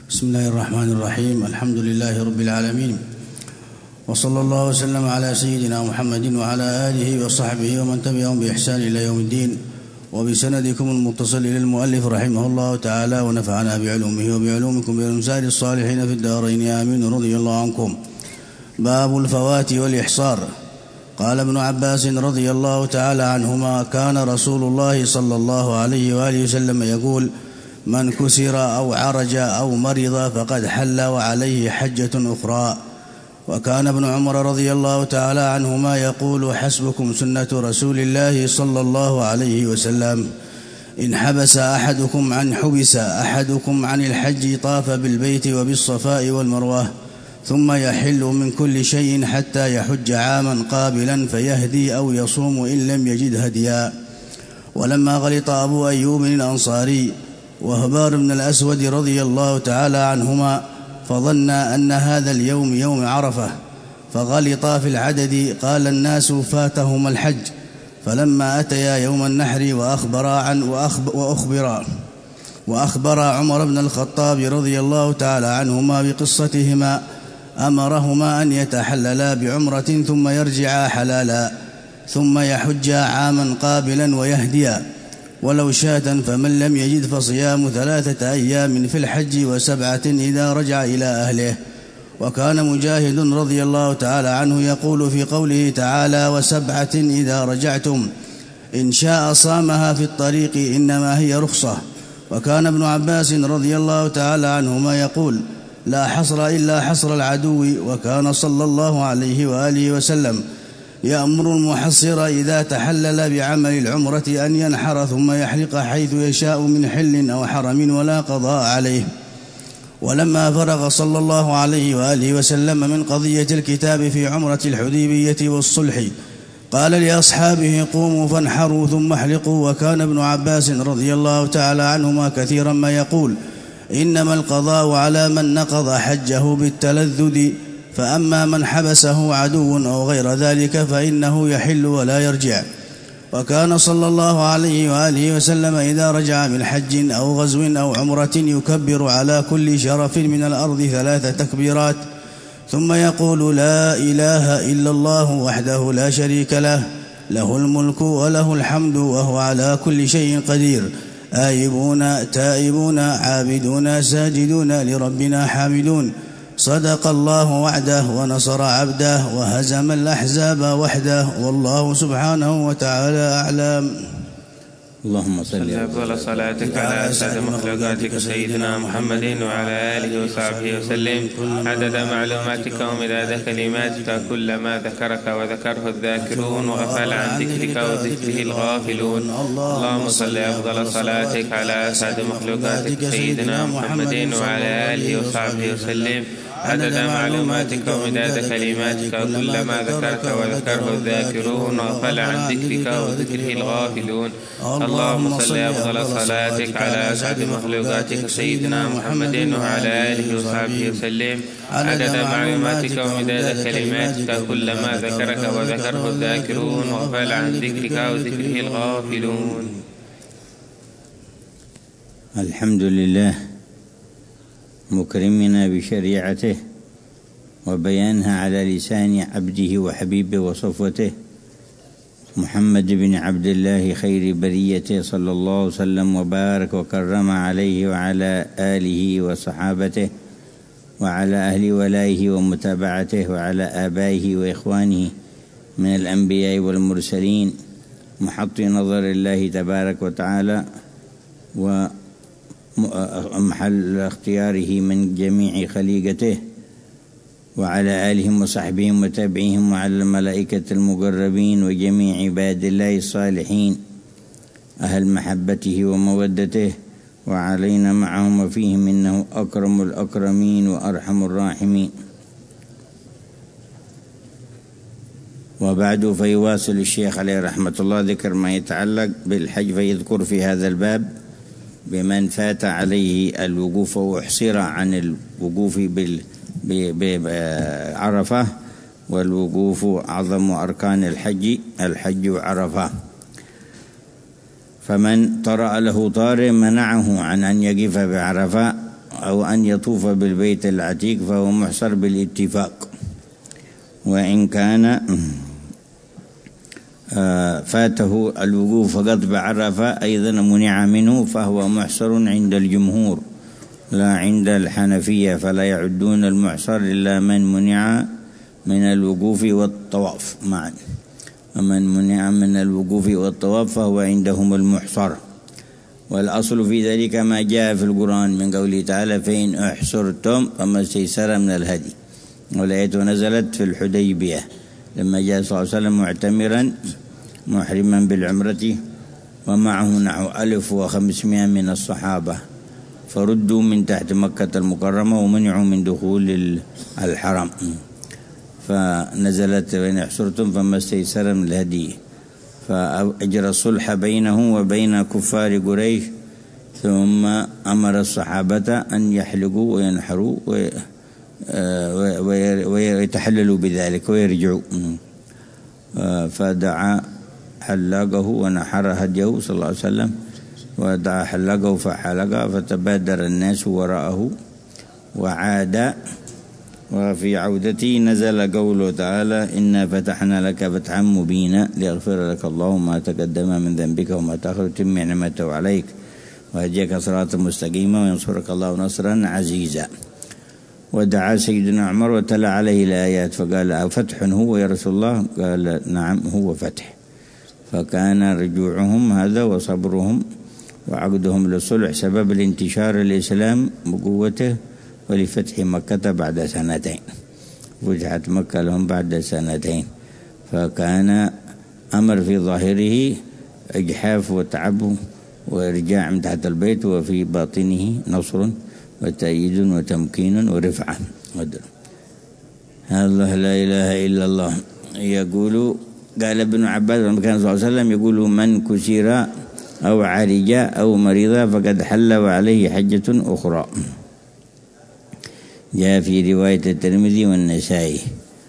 بسم الله الرحمن الرحيم. الحمد لله رب العالمين، وصلى الله وسلم على سيدنا محمد وعلى آله وصحبه ومن تبعهم بإحسان إلى يوم الدين. وبسندكم المتصل إلى المؤلف رحمه الله تعالى، ونفعنا بعلومه وبعلومكم بأمثال الصالحين في الدارين آمين. رضي الله عنكم. باب الفوات والإحصار. قال ابن عباس رضي الله تعالى عنهما: كان رسول الله صلى الله عليه وآله وسلم يقول: من كسر أو عرج أو مرض فقد حل وعليه حجة أخرى. وكان ابن عمر رضي الله تعالى عنهما يقول: حسبكم سنة رسول الله صلى الله عليه وسلم. إن حبس أحدكم عن الحج طاف بالبيت وبالصفاء والمروة، ثم يحل من كل شيء حتى يحج عاما قابلا فيهدي أو يصوم إن لم يجد هديا. ولما غلط أبو أيوب الأنصاري وهبار بن الأسود رضي الله تعالى عنهما، فظن أن هذا اليوم يوم عرفة، فغلطا في العدد، قال الناس: فاتهم الحج. فلما أتيا يوم النحر وأخبر عمر بن الخطاب رضي الله تعالى عنهما بقصتهما، أمرهما أن يتحللا بعمرة ثم يرجعا حلالا، ثم يحجا عاما قابلا ويهديا، ولو شاة، فمن لم يجد فصيام 3 أيام في الحج و7 إذا رجع إلى أهله. وكان مجاهد رضي الله تعالى عنه يقول في قوله تعالى: و7 إذا رجعتم، إن شاء صامها في الطريق، إنما هي رخصة. وكان ابن عباس رضي الله تعالى عنهما يقول: لا حصر إلا حصر العدو. وكان صلى الله عليه وآله وسلم يأمر المحصر إذا تحلل بعمل العمرة أن ينحر ثم يحلق حيث يشاء من حل أو حرم ولا قضاء عليه. ولما فرغ صلى الله عليه وآله وسلم من قضية الكتاب في عمرة الحديبية والصلح، قال لأصحابه: قوموا فانحروا ثم احلقوا. وكان ابن عباس رضي الله تعالى عنهما كثيرا ما يقول: إنما القضاء على من نقض حجه بالتلذذ، فأما من حبسه عدو أو غير ذلك فإنه يحل ولا يرجع. وكان صلى الله عليه وآله وسلم إذا رجع من حج أو غزو أو عمرة يكبر على كل شرف من الأرض 3 تكبيرات، ثم يقول: لا إله إلا الله وحده لا شريك له، له الملك وله الحمد وهو على كل شيء قدير، آيبون تائبون عابدون ساجدون لربنا حامدون، صدق الله وعده ونصر عبده وهزم الأحزاب وحده، والله سبحانه وتعالى أعلم. اللهم صل أفضل صلاتك على أسعد مخلوقاتك سيدنا محمد وعلى آله وصحبه وسلم، عدد معلوماتك ومداد كلماتك، كلما ذكرك وذكره الذاكرون وغفل عن ذكرك وذكره الغافلون. اللهم صل أفضل صلاتك على أسعد مخلوقاتك سيدنا محمد وعلى آله وصحبه وسلم، عدد معلوماتك ومداد كلماتك، كلما ذكرك وذكره الذاكرون وغفل عن ذكرك وذكره الغافلون. اللهم صل أفضل صلاتك على أسعد مخلوقاتك سيدنا محمد وعلى آله وصحبه وسلم، عدد معلوماتك ومداد كلماتك، كلما ذكرك وذكره الذاكرون وغفل عن ذكرك وذكره الغافلون. الحمد لله مكرمنا بشريعته وبيانها على لسان عبده وحبيبه وصفوته محمد بن عبد الله خير بريته صلى الله وسلم وبارك وكرم عليه وعلى آله وصحابته وعلى أهل ولائه ومتابعته وعلى آبائه وإخوانه من الأنبياء والمرسلين محط نظر الله تبارك وتعالى ومحل اختياره من جميع خليقته، وعلى آلهم وصحبهم وتابعيهم، وعلى الملائكة المقربين وجميع عباد الله الصالحين أهل محبته ومودته، وعلينا معهم وفيهم، إنه أكرم الأكرمين وأرحم الراحمين. وبعد، فيواصل الشيخ عليه رحمة الله ذكر ما يتعلق بالحج، فيذكر في هذا الباب بمن فات عليه الوقوف وأحصر عن الوقوف بعرفة، والوقوف أعظم أركان الحج عرفة. فمن طرأ له طارئ منعه عن أن يقف بعرفة أو أن يطوف بالبيت العتيق فهو محصر بالاتفاق، وإن كان فاته الوقوف فقط بعرفة أيضا منع منه فهو محصر عند الجمهور لا عند الحنفية، فلا يعدون المحصر إلا من منع من الوقوف والطواف معا، ومن منع من الوقوف والطواف فهو عندهم المحصر. والأصل في ذلك ما جاء في القرآن من قوله تعالى فإن أحصرتم فما استيسر من الهدي، والآية نزلت في الحديبية لما جاء صلى الله عليه وسلم معتمرا محرما بالعمرة ومعه نحو 1500 من الصحابة، فردوا من تحت مكة المكرمة ومنعوا من دخول الحرم، فنزلت وإن أحصرتم فما استيسر من الهدي، فأجرى الصلح بينه وبين كفار قريش، ثم أمر الصحابة أن يحلقوا وينحروا ويتحللوا بذلك ويرجعوا، فدعا حلاقه ونحر هديه صلى الله عليه وسلم، ودعا حلاقه فحلق، فتبادر الناس وراءه وعاد. وفي عودته نزل قوله تعالى إنا فتحنا لك فتحا مبينا ليغفر لك الله ما تقدم من ذنبك وما تأخر ويتم نعمته عليك ويهديك صراطا مستقيما وينصرك الله نصرا عزيزا. ودعا سيدنا عمر وتلا عليه الآيات فقال أفتح هو يا رسول الله؟ قال نعم هو فتح. فكان رجوعهم هذا وصبرهم وعقدهم للصلح سبب الانتشار الإسلام بقوته ولفتح مكة بعد سنتين، فتحت مكة لهم بعد سنتين، فكان أمر في ظاهره إجحاف وتعب وإرجاع من تحت البيت، وفي باطنه نصر وتأييد وتمكين ورفعة. الله لا إله إلا الله. يقول قال ابن عباس لما كان صلى الله عليه وسلم يقول من كسر أو عرج أو مريض فقد حل وعليه حجة أخرى. جاء في رواية الترمذي والنسائي.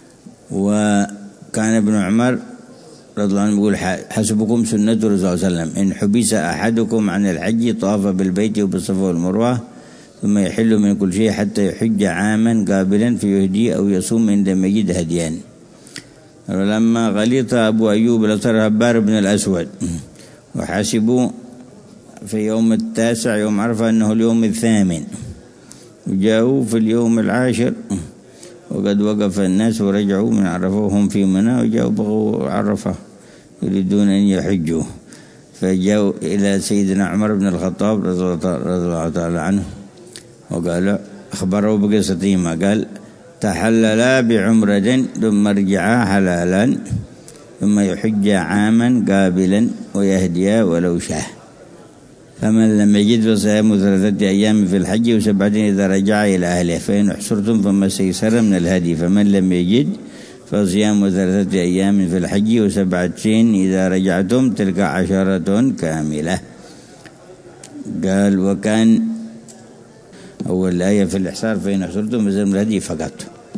وكان ابن عمر رضي الله عنه يقول حسبكم سنة الرسول صلى الله عليه وسلم إن حبس أحدكم عن الحج طاف بالبيت وبالصفا والمروة ثم يحل من كل شيء حتى يحج عاما قابلا فيهدي أو يصوم عندما يجد هديان. ولما غلط أبو أيوب الأنصاري هبار بن الأسود وحاسبوا في يوم 9 يوم عرفة أنه اليوم 8، وجاءوا في اليوم 10 وقد وقف الناس ورجعوا من عرفة وهم في منى، وجاءوا بغوا عرفة يريدون أن يحجوا، فجاءوا إلى سيدنا عمر بن الخطاب رضي الله تعالى عنه وقال أخبروا بقصتهما، قال تحللا بعمرة ثم رجعا حلالا ثم يحج عاما قابلا ويهديا ولو شاء، فمن لم يجد فصيام 3 أيام في الحج و7 إذا رجع إلى أهله، فإن أحصرتم فما استيسر من الهدي، فمن لم يجد فصيام 3 أيام في الحج و7 إذا رجعتم تلك 10 كاملة. قال وكان أول آية في الإحصار فإن أحصرتم فصيام الهدي فقط،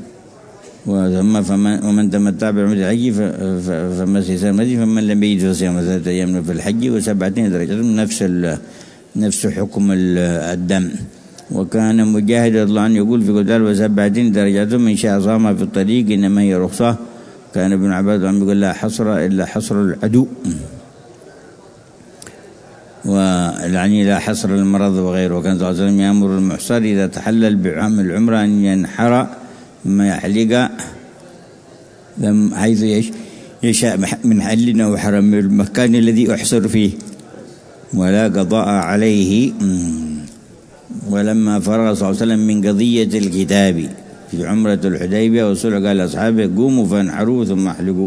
ومن تمتع بعمرة الحج فما استيسر من الهدي، فمن لم يجد فصيام 3 أيام في الحج و7 إذا رجعتم نفس حكم الدم. وكان مجاهد رضي الله عنه يقول في قتال و7 درجاتهم إن شاء صام في الطريق إنما هي رخصة. كان ابن عباس يقول لا حصر إلا حصر العدو، ويعني لا حصر المرض وغيره. وكان صلى الله عليه وسلم يأمر المحصر إذا تحلل بعام العمرة أن ينحر ثم يحلق حيث يشاء من حل أو حرم المكان الذي أحصر فيه ولا قضاء عليه. ولما فرغ صلى الله عليه وسلم من قضية الكتاب في عمرة الحديبية والصلح قال لأصحابه قوموا فانحروا ثم احلقوا.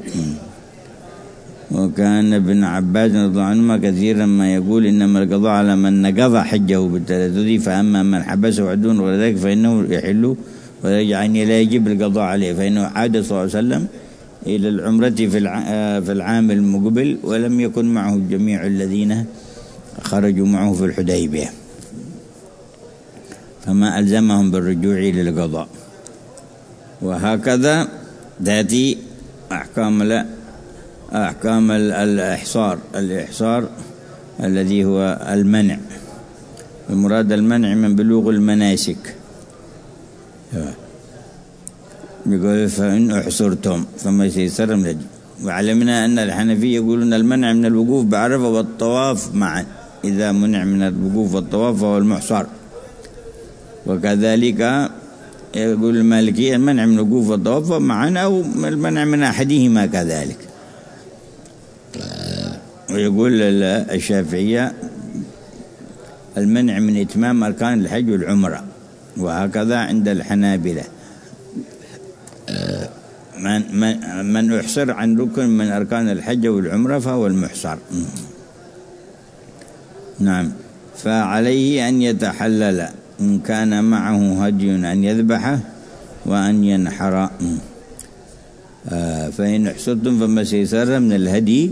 وكان ابن عباس رضي الله عنهما كثيرا ما يقول إنما القضاء على من نقض حجه بالتلذذ، فأما من حبسه عدون غير ذلك فإنه يحل ويعني لا يجب القضاء عليه، فإنه عاد صلى الله عليه وسلم إلى العمرة في العام المقبل ولم يكن معه جميع الذين خرجوا معه في الحديبية، فما ألزمهم بالرجوع للقضاء. وهكذا تأتي أحكام الإحصار الذي هو المنع المراد المنع من بلوغ المناسك. يقول فإن أحصرتم فما سيسر من الهدي. وعلمنا أن الحنفية يقولون المنع من الوقوف بعرفة والطواف معا، إذا منع من الوقوف والطواف فهو المحصر. وكذلك يقول المالكية المنع من الوقوف والطواف معا أو المنع من أحدهما كذلك. ويقول الشافعية المنع من إتمام أركان الحج والعمرة، وهكذا عند الحنابلة من أحصر عن ركن من أركان الحج والعمرة فهو المحصر. نعم. فعليه أن يتحلل إن كان معه هدي أن يذبحه وأن ينحر. فإن أحصرتم فما سيسر من الهدي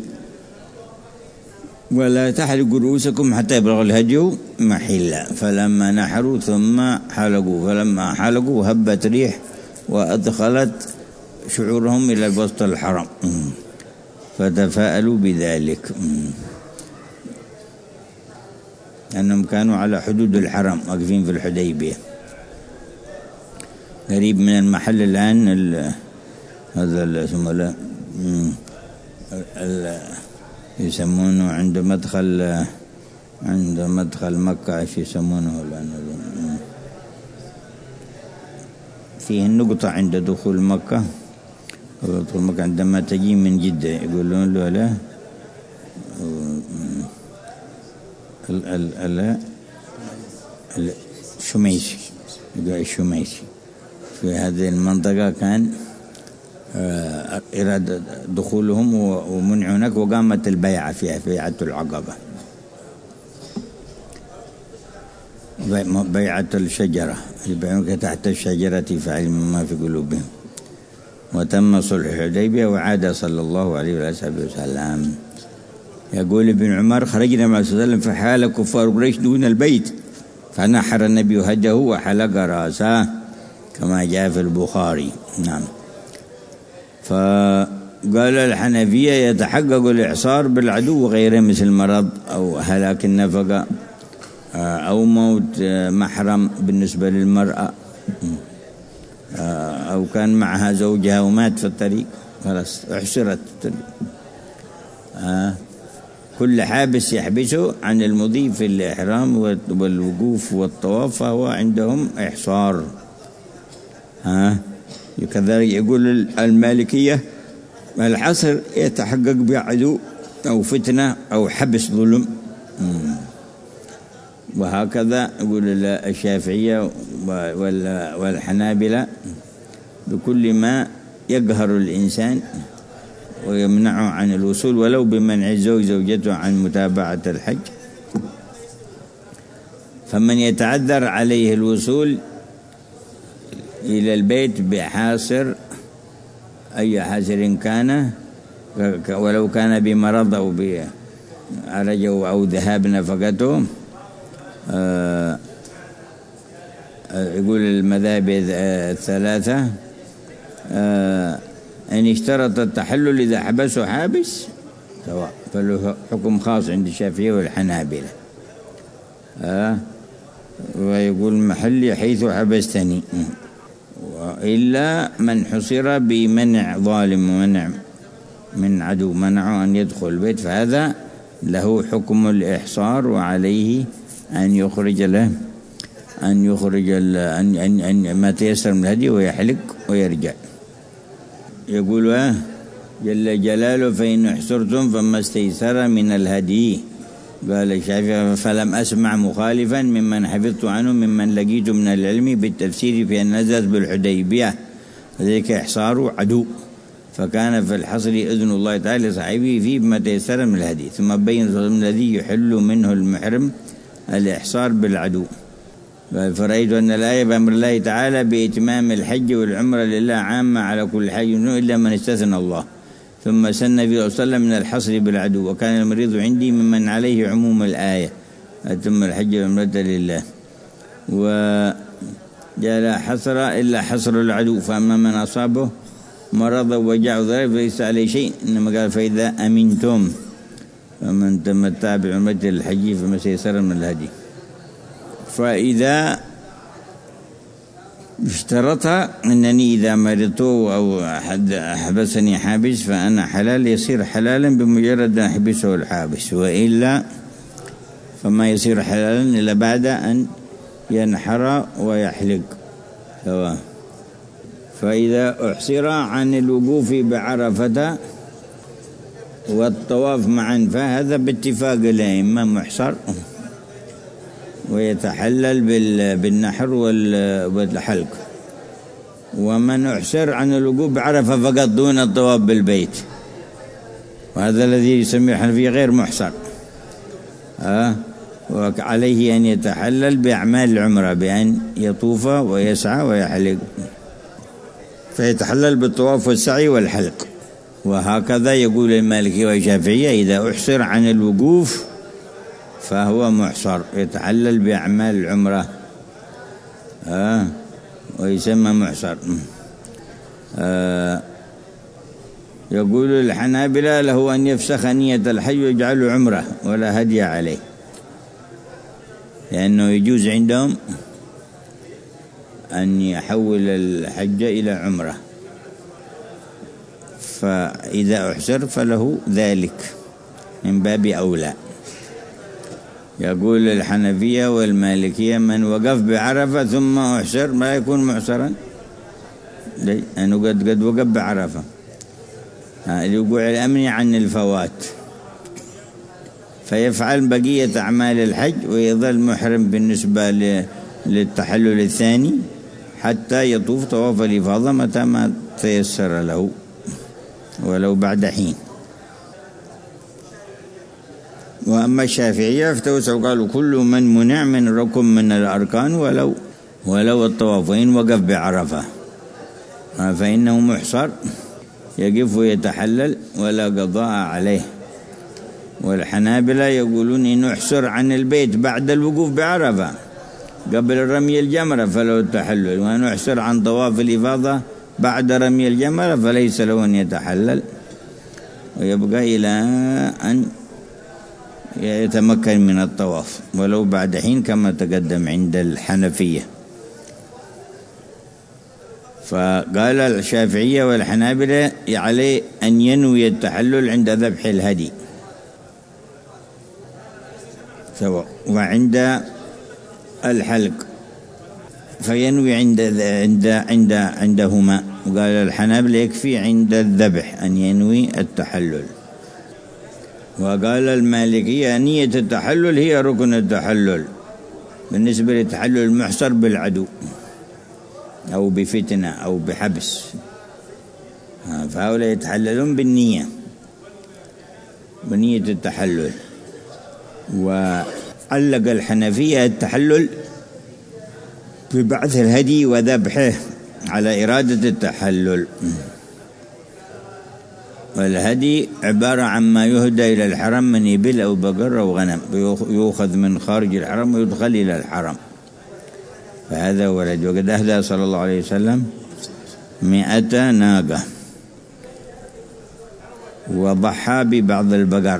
ولا تحلقوا رؤوسكم حتى يبلغ الهدي محلا. فلما نحروا ثم حلقوا، فلما حلقوا هبت ريح وأدخلت شعورهم إلى الوسط الحرم، فتفاءلوا بذلك أنهم كانوا على حدود الحرم واقفين في الحديبية قريب من المحل الآن هذا اسمه يسمونه عند مدخل مكة، ايش يسمونه الآن؟ فيه النقطة عند دخول مكة، عندما تجي من جدة يقولون له لا الشميسي، يقول الشميسي. في هذه المنطقة كان إرادة دخولهم ومنع هناك، وقامت البيعة فيها بيعة العقبة، بيعة الشجرة، يبيعونك تحت الشجرة فعلم ما في قلوبهم. وتم صلح الحديبية وعاد صلى الله عليه وسلم. يقول ابن عمر خرجنا مع صلى الله عليه وسلم فحال كفار قريش دون البيت فنحر النبي هديه وحلق راسه كما جاء في البخاري. نعم. فقال الحنفية يتحقق الإعصار بالعدو وغيره مثل مرض أو هلاك النفقة أو موت محرم بالنسبة للمرأة، أو كان معها زوجها ومات في الطريق خلاص احصرت الطريق. كل حابس يحبسه عن المضي في الإحرام والوقوف والطواف فهو عندهم إحصار. كذلك يقول المالكية الحصر يتحقق بعدو أو فتنة أو حبس ظلم. وهكذا يقول الشافعية والحنابلة بكل ما يقهر الإنسان ويمنعه عن الوصول ولو بمنع الزوج زوجته عن متابعة الحج. فمن يتعذر عليه الوصول إلى البيت بحاصر أي حاصر كان، ولو كان بمرض أو بعرج أو ذهاب نفقته، يقول المذاهب الثلاثة أن اشترط التحلل إذا حبسه حابس سواء، فله حكم خاص عند الشافعية والحنابلة. ويقول محلي حيث حبستني، وإلا من حصر بمنع ظالم ومنع من عدو منعه أن يدخل البيت فهذا له حكم الإحصار، وعليه أن يخرج له أن ما تيسر من الهدي ويحلق ويرجع. يقول جل جلاله فإن احصرتم فما استيسر من الهدي. قال الشافعي فلم أسمع مخالفا ممن حفظت عنه ممن لقيت من العلم بالتفسير في أن نزلت بالحديبية ذلك إحصار عدو، فكان في الحصر إذن الله تعالى لصاحبه فيه بما تيسر من الهدي. ثم بين الذي يحل منه المحرم الإحصار بالعدو. فرأيت أن الآية بأمر الله تعالى بإتمام الحج والعمرة لله عامة على كل حاج إلا من استثنى الله. ثم سن في صلى الله عليه وسلم من الحصر بالعدو، وكان المريض عندي ممن عليه عموم الآية أتم الحج والعمرة لله، وجاء حصر إلا حصر العدو. فأما من أصابه مرض وجع ضرب فليس عليه شيء، إنما قال فإذا أمنتم فمن تمتع بعمرة الحج فما سيسر من الهدي. فإذا اشترطها أنني إذا مرضت أو حبسني حابس فأنا حلال، يصير حلالا بمجرد أن يحبسه الحابس، وإلا فما يصير حلالا إلا بعد أن ينحر ويحلق سواء. فإذا أحصر عن الوقوف بعرفة والطواف معا فهذا باتفاق الأئمة محصر ويتحلل بالنحر والحلق. ومن أحصر عن الوقوف بعرفة فقط دون الطواف بالبيت، وهذا الذي يسميه الحنفية غير محصر، وعليه أن يتحلل بأعمال العمرة بأن يطوف ويسعى ويحلق، فيتحلل بالطواف والسعي والحلق. وهكذا يقول المالكي والشافعية إذا أحصر عن الوقوف فهو محصر، يتحلل بأعمال العمرة ويسمى محصر. يقول الحنابلة له أن يفسخ نية الحج ويجعله عمرة ولا هدي عليه، لأنه يجوز عندهم أن يحول الحج إلى عمرة، فإذا أحصر فله ذلك من باب أولى. يقول الحنفية والمالكية من وقف بعرفة ثم أحصر ما يكون محصرا، لأنه قد وقف بعرفة، الوقوع الأمني عن الفوات، فيفعل بقية أعمال الحج ويظل محرم بالنسبة للتحلل الثاني حتى يطوف طواف الإفاضة متى ما تيسر له ولو بعد حين. وأما الشافعية فتوسعوا قالوا كل من منع من ركن من الأركان ولو الطواف وإن وقف بعرفة فإنه محصر يقف ويتحلل ولا قضاء عليه. والحنابلة يقولون إنه احصر عن البيت بعد الوقوف بعرفة قبل رمي الجمرة فله التحلل، وأنه احصر عن طواف الإفاضة بعد رمي الجمرة فليس له أن يتحلل، ويبقى إلى أن يتمكن من الطواف ولو بعد حين كما تقدم عند الحنفية. فقال الشافعية والحنابلة عليه أن ينوي التحلل عند ذبح الهدي سواء، وعند الحلق فينوي عندهما. وقال الحنابلة يكفي عند الذبح أن ينوي التحلل. وقال المالكية نية التحلل هي ركن التحلل بالنسبة لتحلل المحصر بالعدو أو بفتنة أو بحبس، فهؤلاء يتحللون بنية التحلل. وعلق الحنفية التحلل ببعث الهدي وذبحه على إرادة التحلل. والهدي عبارة عن ما يهدى إلى الحرم من إبل أو بقر أو غنم، يؤخذ من خارج الحرم ويدخل إلى الحرم، فهذا هو الهدي. وقد أهدى صلى الله عليه وسلم 100 ناقة وضحى ببعض البقر.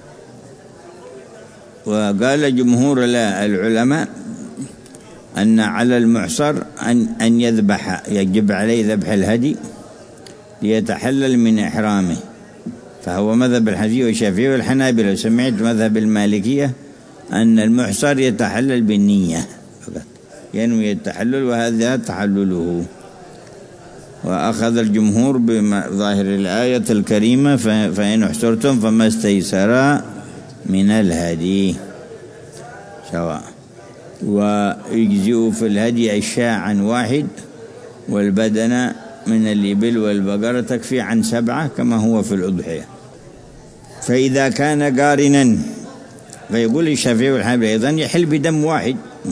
وقال جمهور العلماء أن على المعصر أن يذبح، يجب عليه ذبح الهدي ليتحلل من إحرامه، فهو مذهب الحنفية والشافعية والحنابلة. سمعت مذهب المالكية أن المحصر يتحلل بالنية فقط، ينوي التحلل وهذا تحلله. وأخذ الجمهور بظاهر الآية الكريمة فإن احصرتم فما استيسر من الهدي سواء. ويجزئ في الهدي الشاة عن 1 والبدن من الإبل والبقرة تكفي عن 7 كما هو في الأضحية. فإذا كان قارنا فيقول الشافعي والحنابلة أيضا يحل بدم واحد.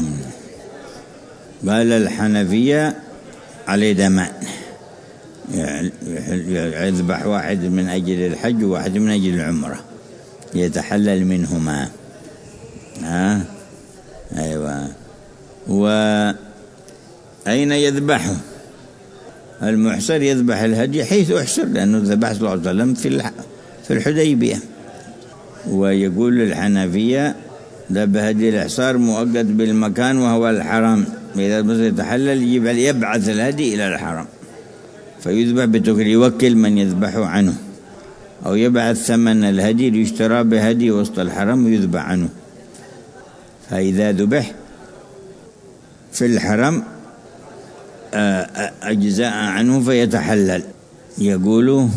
قال الحنفية عليه دمان، يذبح واحد من أجل الحج وواحد من أجل العمرة يتحلل منهما. أيوة. وأين يذبحه؟ المحصر يذبح الهدي حيث أحصر، لأنه ذبح صلى الله عليه وسلم في الحديبية. ويقول الحنفية ذبح هدي الإحصار مؤقت بالمكان وهو الحرم، إذا بس يتحلل يبعث الهدي إلى الحرم فيذبح بتوكيل، يوكل من يذبح عنه، أو يبعث ثمن الهدي ليشترى بهدي وسط الحرم ويذبح عنه. فإذا ذبح في الحرم أجزاء عنه فيتحلل. يقول: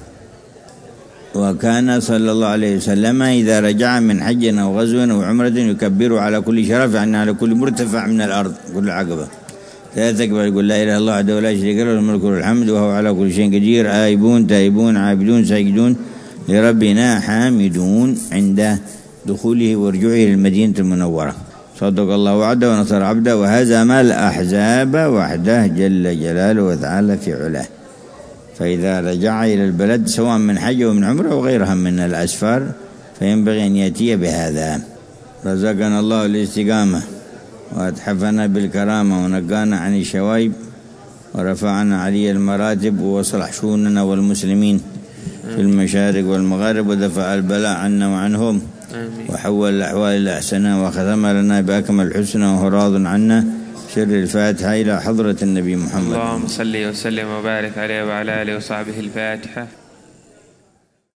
وكان صلى الله عليه وسلم إذا رجع من حج أو غزو أو عمرة يكبر على كل شرف، يعني على كل مرتفع من الأرض، كل عقبة لا تكبر، يقول: لا إله إلا الله وحده ولا شريك له، الملك والحمد وهو على كل شيء قدير، آيبون تائبون عابدون ساجدون لربنا حامدون، عند دخوله ورجوعه للمدينة المنورة. صدق الله وعده ونصر عبده وهزم الأحزاب وحده جل جلاله وتعالى في علاه. فإذا رجع إلى البلد سواء من حج ومن عمره وغيرها من الأسفار فينبغي أن يأتي بهذا. رزقنا الله الاستقامة وأتحفنا بالكرامة ونقانا عن الشوائب ورفعنا علي المراتب وصلح شؤوننا والمسلمين في المشارق والمغارب ودفع البلاء عنا وعنهم وحول الأحوال إلى أحسنها وختم لنا بأكمل الحسنى وهو راض عنا. سر الفاتحة إلى حضرة النبي محمد. اللهم صل وسلم وبارك عليه وعلى آله وصحبه. الفاتحة.